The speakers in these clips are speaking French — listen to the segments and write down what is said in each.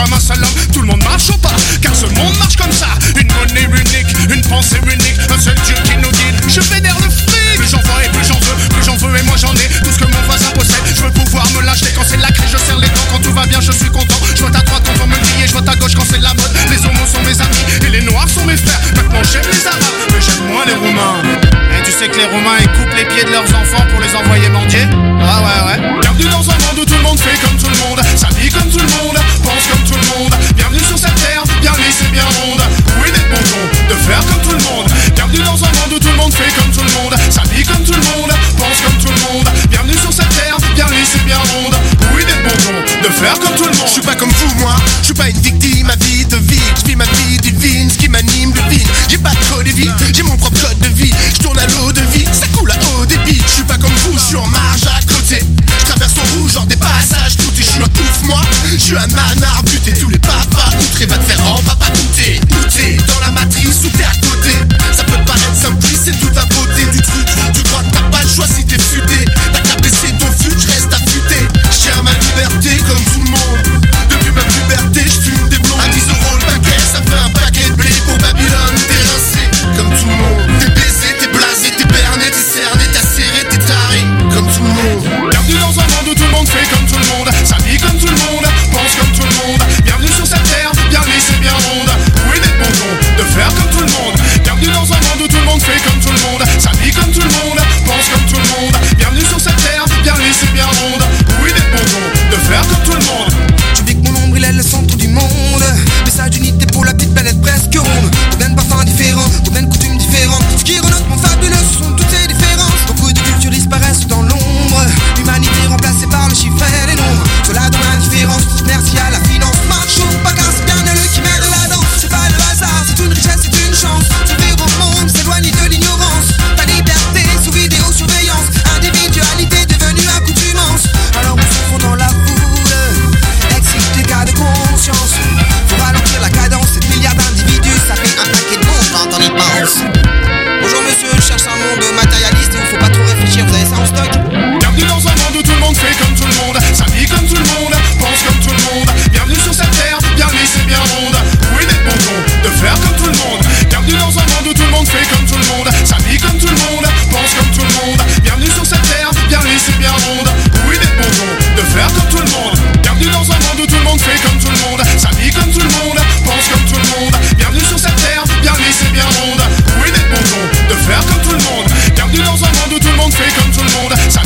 comme un seul homme. Tout le monde marche au pas, car ce monde marche comme ça. Une monnaie unique, une pensée unique, un seul Dieu qui nous guide. Je fédère le fric, plus j'en vois et plus j'en veux. Plus j'en veux et moi j'en ai, tout ce que mon voisin possède. Je veux pouvoir me lâcher quand c'est la crise, je serre les dents. Quand tout va bien je suis content. Je vois ta droite quand on me grille, je vois ta gauche quand c'est la mode. Les homos sont mes amis et les noirs sont mes frères. Maintenant j'aime les arabes, mais j'aime moins les roumains. Et tu sais que les roumains ils coupent les pieds de leurs enfants pour les envoyer mendier. Ah ouais. Bienvenue dans un monde où tout le monde fait comme tout le monde, s'habille comme tout le monde, pense comme tout le monde. Bienvenue sur cette terre, bien lisse et bien ronde. Oui d'être bon ton, de faire comme tout le monde. Bienvenue dans un monde où tout le monde fait comme tout le monde, s'habille comme tout le monde, pense comme tout le monde. Bienvenue sur cette terre, bien lisse et bien ronde. Oui d'être bon ton, de faire comme tout le monde. Je suis pas comme vous moi, je suis pas une victime à vie de vie. Je vis ma vie divine, ce qui m'anime devine. J'ai pas trop de vie, j'ai mon propre code de vie. Je tourne à l'eau de vie, ça coule à haut débit. Je suis pas comme vous, je suis en marge à côté. Je traverse en rouge, genre des passages tout et je suis un ouf moi. Je suis un manard buté, tous les papas outrés. Va te faire en papa goûter. Goûter dans la matrice où t'es à côté. Ça peut paraître simpliste, c'est toute la beauté du truc. Tu crois que t'as pas le choix si t'es futé. T'as qu'à baisser ton fut, je reste affûté. J'ai ma liberté comme tout le monde. Depuis ma puberté, je fume des blonds. À 10 € le paquet, ça fait un paquet de blé pour Babylone. T'es rincé comme tout le monde. T'es baisé, t'es blasé, t'es berné, t'es cerné, t'as serré, t'es taré comme tout le monde. Bienvenue dans un monde où tout le monde fait comme tout le monde, s'habille comme tout le monde, pense comme tout le monde. Bienvenue sur cette terre, bien lisse et bien ronde. Oui d'être bon ton, de faire comme tout le monde. Bienvenue dans un monde où tout le monde fait comme tout le monde, s'habille comme tout le monde, pense comme tout le monde. Bienvenue sur cette terre, bien lisse et bien ronde. Oui d'être bon ton, de faire comme tout le monde. Tu dis que mon nombril est le centre du monde. Message d'unité pour la petite planète presque ronde. Combien de parfums différents, combien de coutumes différentes. Ce qui renote mon fabuleux, ce sont toutes ces différences. Beaucoup de cultures disparaissent dans l'ombre. L'humanité remplacée par le chiffre et les nombres. Cela dans l'indifférence, merci à la finance. Marche ou pas car c'est bien le qui mène la danse. C'est pas le hasard, c'est une richesse, c'est une chance. S'ouvrir au monde, s'éloigner de l'ignorance. Ta liberté sous vidéosurveillance. Individualité devenue accoutumance. Alors on se fond dans la foule, excite les cas de conscience. Faut ralentir la cadence, 7 milliards d'individus, ça fait un paquet de monde quand on y pense. Bonjour monsieur, je cherche un monde matérialiste où faut pas trop réfléchir, vous avez ça en stock? Bienvenue dans un monde où tout le monde fait comme tout le monde, s'habille comme tout le monde, pense comme tout le monde. Bienvenue sur cette terre, bien lisse et bien ronde. Oui d'être bon ton, de faire comme tout le monde. Bienvenue dans un monde où tout le monde fait comme tout le monde, s'habille comme tout le monde, pense comme tout le monde. Bienvenue sur cette terre, bien lisse et bien ronde. Oui d'être bon ton, de faire comme tout le monde. Bienvenue dans un monde où tout le monde fait comme tout le monde, s'habille comme tout le monde, pense comme tout le monde. Bienvenue sur cette terre, bien lisse et bien ronde. Oui d'être bon ton, de faire comme tout le monde. Bienvenue dans un monde où tout le monde fait comme tout le monde.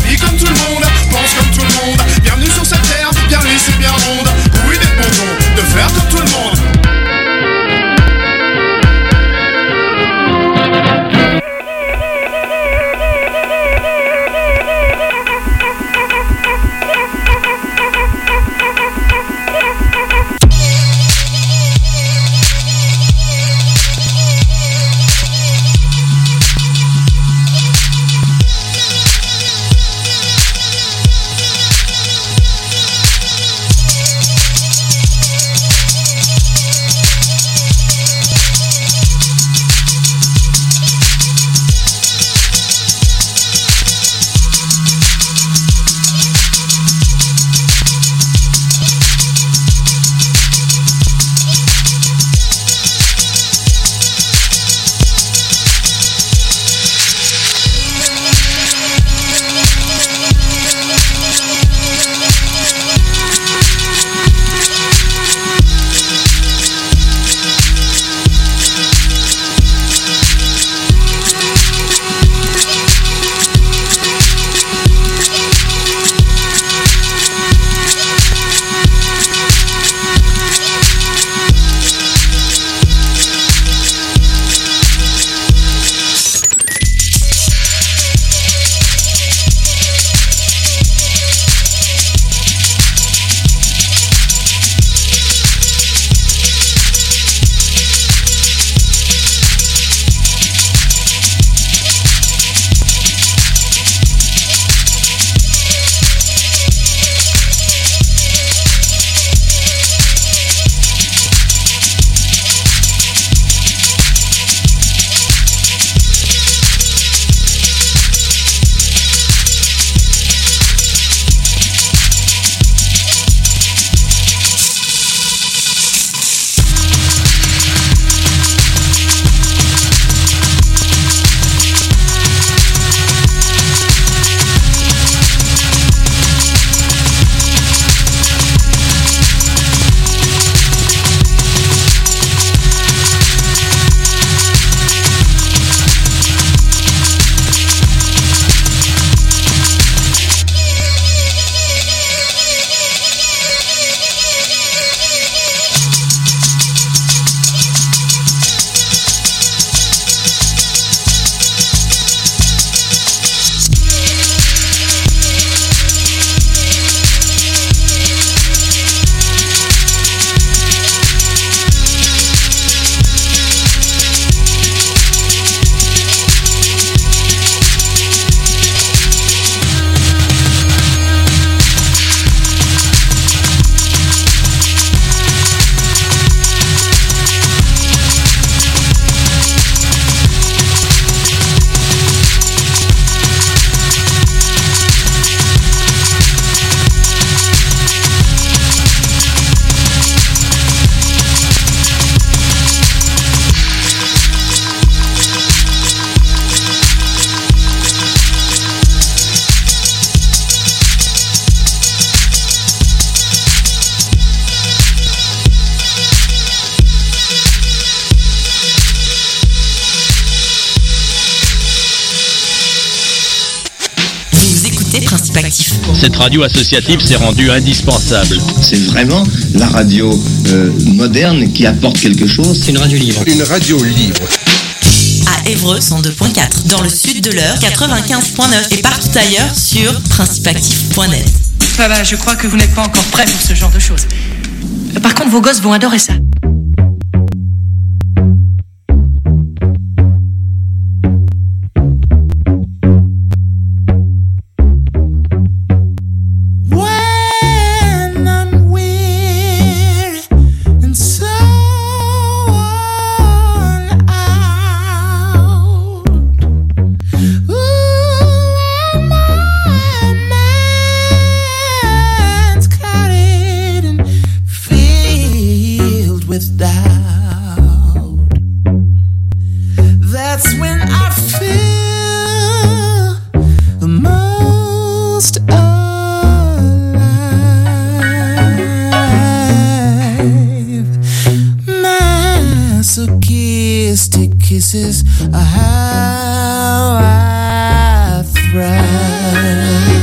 écoutez Principe Actif. Cette radio associative s'est rendue indispensable. C'est vraiment la radio moderne qui apporte quelque chose. C'est une radio libre. Une radio libre. À Évreux, 102.4. Dans le sud de l'Eure, 95.9. Et partout ailleurs sur principeactif.net. Voilà, je crois que vous n'êtes pas encore prêts pour ce genre de choses. Par contre, vos gosses vont adorer ça. Kisses are how I thrive.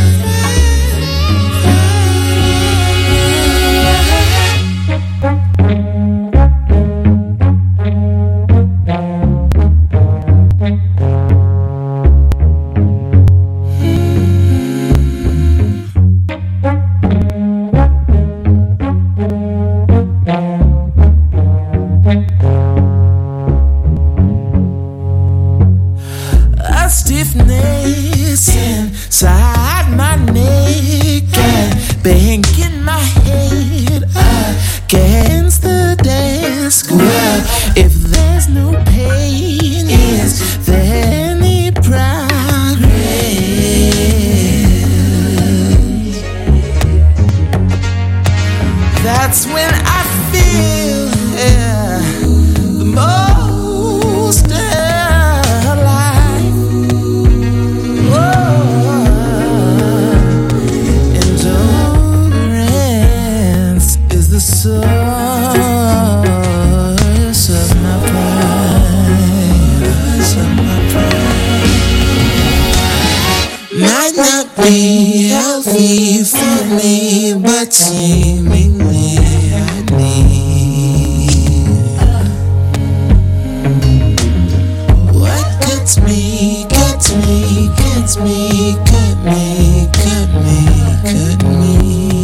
Inside my neck and banging my head against the desk. Well, if there's no pain, is there any progress? That's when I feel the most alive. Endurance is the source of my pride. Might not be healthy for me, but seemingly I need. What gets me, gets me, gets me, cut me, cut me, cut me.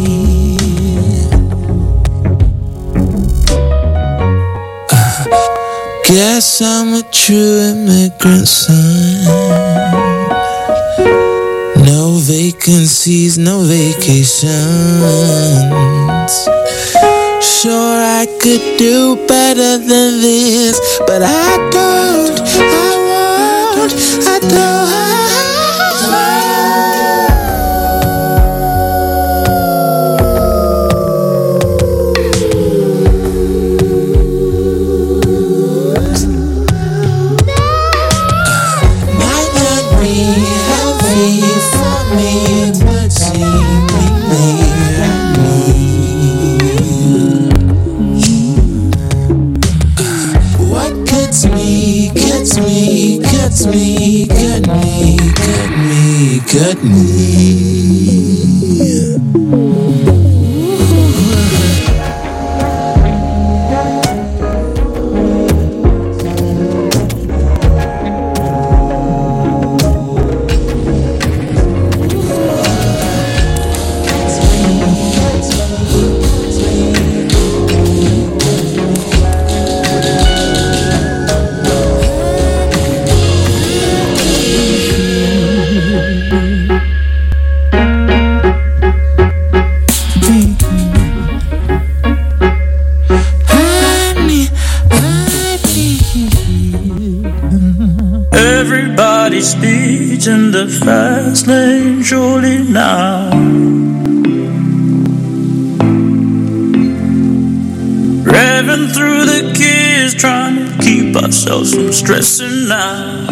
Guess I'm a true immigrant son. No vacancies, no vacations. Sure, I could do better than this, but I don't, I won't, I don't. Might not be healthy for me, but seemingly I need. What gets me, gets me, gets me, got me, got me, got me. Everybody speeds in the fast lane, surely now. Revving through the gears, trying to keep ourselves from stressing out.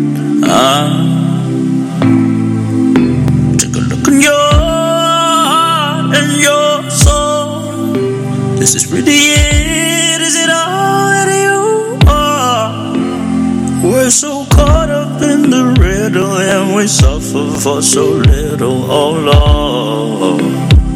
Take a look in your heart and your soul. This is really it, is it all that you are? We're so caught up in the riddle and we suffer for so little, oh Lord.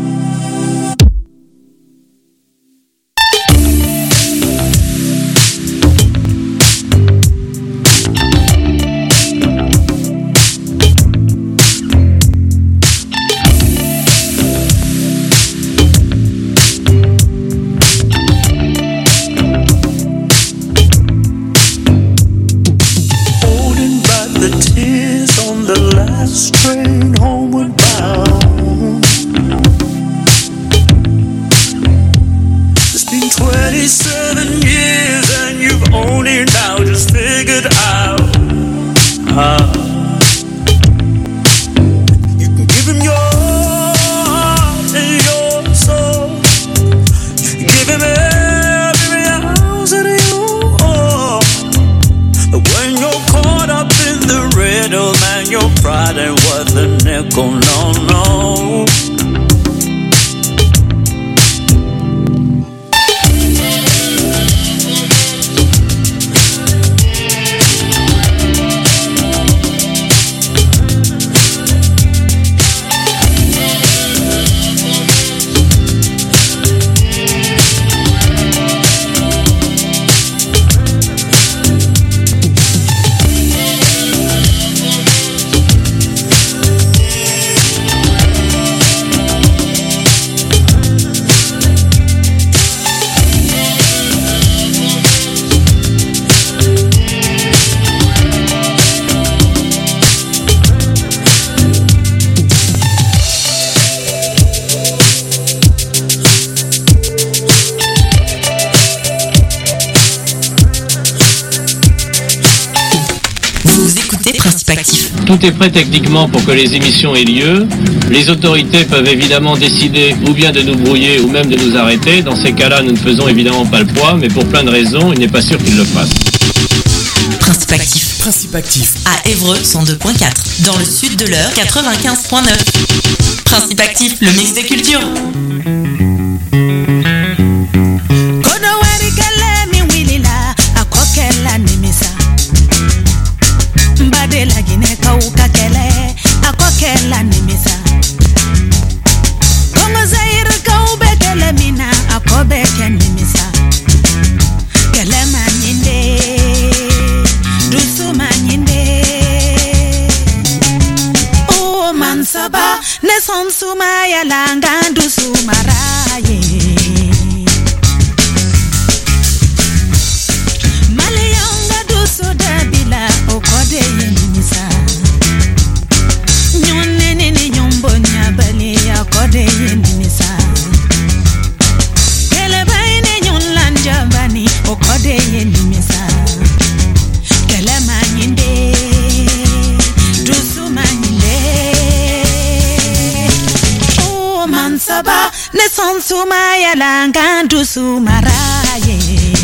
Train homeward bound. It's been 27 years and you've only now just figured out how you can give him your heart and your soul. Give him every ounce of you own. But when you're caught up in the riddle, man, your pride ain't worth a nickel, no, no. Tout est prêt techniquement pour que les émissions aient lieu. Les autorités peuvent évidemment décider ou bien de nous brouiller ou même de nous arrêter. Dans ces cas-là, nous ne faisons évidemment pas le poids, mais pour plein de raisons, il n'est pas sûr qu'ils le fassent. Principe actif. Principe actif. À Évreux 102.4. Dans le sud de l'Eure 95.9. Principe actif, le mix des cultures. La Guinée kauka kele akokela nimisa Kongo Zaire kaube kele mina akobe nimisa kele manyinde dusu manyinde Oh mansaba ne sonsuma ya langa dusu maraye Malianga dusu dabila okode nimisa Nyonene ni nyombo nyabale ya kode nimisa Kele baine nyonlanja bani okode nimisa Kele manyinde dusu manyinde Oh mansaba ne sonsuma ya langa dusu maraye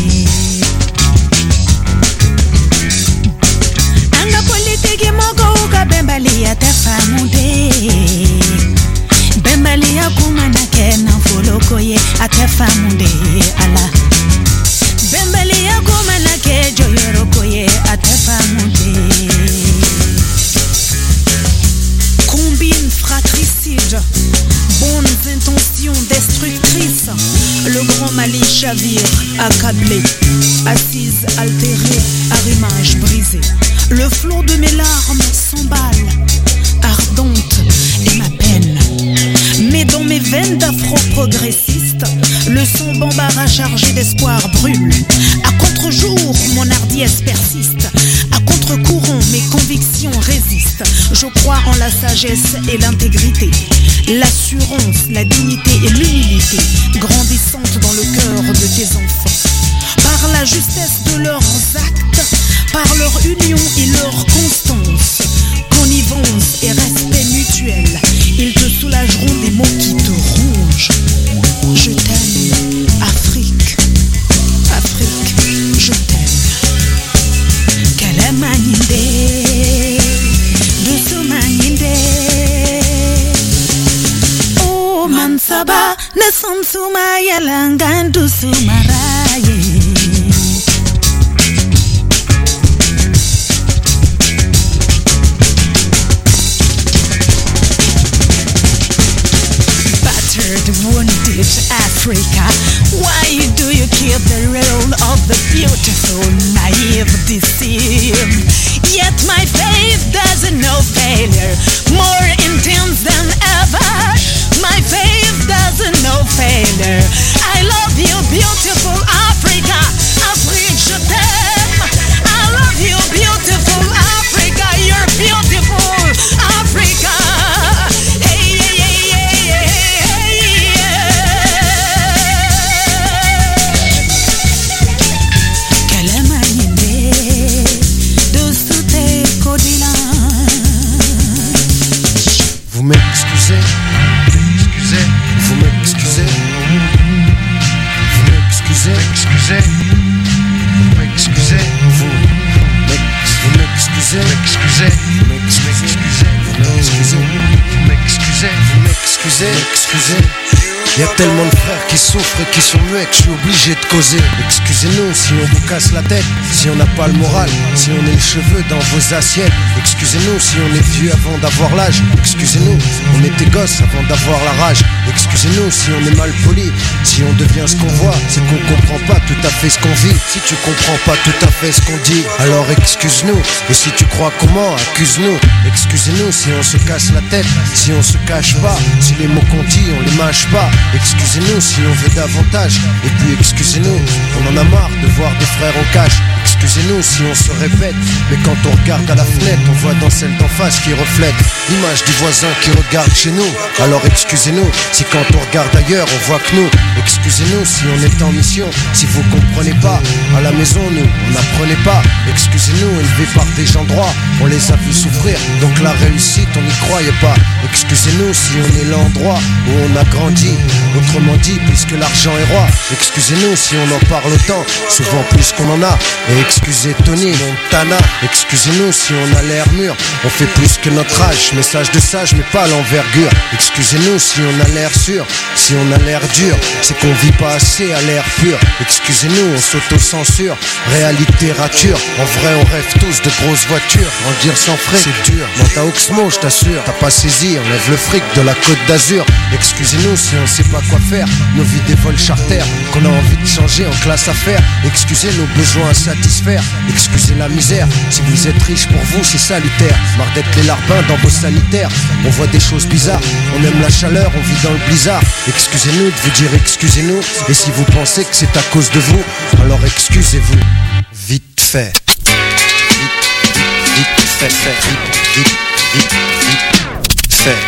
Politiki mogo uka bembali ya tefamude Bembali ya kumana kena foloko ye atefamude ala Bembali ya kumana ke joyoroko ye atefamude Combine fratricide Bonnes intentions destructrices Le grand Mali chavire, accablé Assise, altérée, arrimage brisé Le flot de mes larmes s'emballe, ardente est ma peine. Mais dans mes veines d'afro-progressiste, le son bambara chargé d'espoir brûle. À contre-jour, mon hardiesse persiste. À contre-courant, mes convictions résistent. Je crois en la sagesse et l'intégrité, l'assurance, la dignité et l'humilité, grandissante dans le cœur de tes enfants. Par la justesse de leurs actes, par leur union et leur constance, connivence et respect mutuel, ils te soulageront des maux qui te rongent. Je t'aime, Afrique, Afrique, je t'aime. Kalamanyinde, Dusumanyinde. Oh Mansaba, Nasansuma Yalangan Dusumaraye. savage Africa. Why do you keep the role of the beautiful, naive, deceived? Yet my faith doesn't know failure, more intense than ever. My faith doesn't know failure. I love you, beautiful Africa. Afrique, je t'aime. I love you, beautiful Africa. You're beautiful Africa. Hey, hey, hey, hey, hey, hey. Kalamaninde, dosute kodila. Vous m'excusez, vous m'excusez, vous m'excusez, vous m'excusez, vous m'excusez, vous m'excusez. Y a tellement de frères qui souffrent et qui sont muets que je suis obligé de causer. Excusez-nous si on vous casse la tête, si on n'a pas le moral, si on est le cheveu dans vos assiettes. Excusez-nous si on est vieux avant d'avoir l'âge. Excusez-nous, on était gosses avant d'avoir la rage. Excusez-nous si on est mal poli, si on devient ce qu'on voit, c'est qu'on comprend pas tout à fait ce qu'on vit. Si tu comprends pas tout à fait ce qu'on dit, alors excuse-nous. Et si tu crois comment, accuse-nous. Excusez-nous si on se casse la tête, si on se cache pas, si les mots qu'on dit on les mâche pas. Excusez-nous si on veut davantage. Et puis excusez-nous, on en a marre de voir des frères en cage. Excusez-nous si on se répète, mais quand on regarde à la fenêtre, on voit dans celle d'en face qui reflète l'image du voisin qui regarde chez nous. Alors excusez-nous si quand on regarde ailleurs, on voit que nous. Excusez-nous si on est en mission, si vous comprenez pas. À la maison, nous, on n'apprenait pas. Excusez-nous, élevés par des gens droits, on les a vus souffrir, donc la réussite, on n'y croyait pas. Excusez-nous si on est l'endroit où on a grandi. Autrement dit, puisque l'argent est roi. Excusez-nous si on en parle autant, souvent plus qu'on en a. Et excusez Tony Montana. Excusez-nous si on a l'air mûr, on fait plus que notre âge. Message de sage mais pas l'envergure. Excusez-nous si on a l'air sûr, si on a l'air dur, c'est qu'on vit pas assez à l'air pur. Excusez-nous, on s'auto-censure, réalité rature. En vrai on rêve tous de grosses voitures. Grandir sans frais, c'est dur. Dans ta Oxmo, je t'assure, t'as pas saisi, on lève le fric de la Côte d'Azur. Excusez-nous si on sait pas quoi faire, nos vies des vols charters, qu'on a envie de changer en classe affaires. Excusez nos besoins à satisfaire, excusez la misère. Si vous êtes riche, pour vous c'est salutaire. Marre d'être les larbins dans vos sanitaires. On voit des choses bizarres, on aime la chaleur, on vit dans le blizzard. Excusez-nous de vous dire excusez-nous. Et si vous pensez que c'est à cause de vous, alors excusez-vous. Vite fait. Vite fait, vite fait.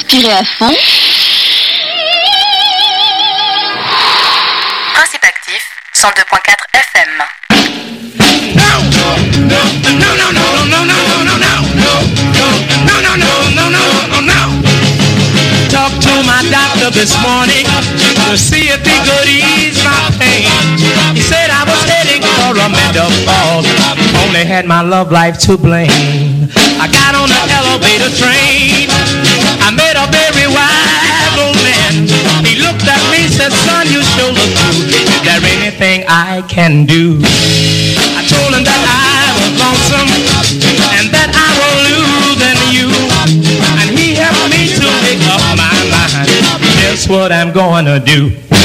Respirez à fond. Principe actif, 102.4 FM. Talk to my doctor this morning to see if he could ease my pain. He said I was heading for a menopause, only had my love life to blame. I got on the elevator train, I met a very wise old man. He looked at me, said, son, you sure look good. Is there anything I can do? I told him that I was lonesome and that I was losing you, and he helped me to make up my mind. Guess what I'm gonna do?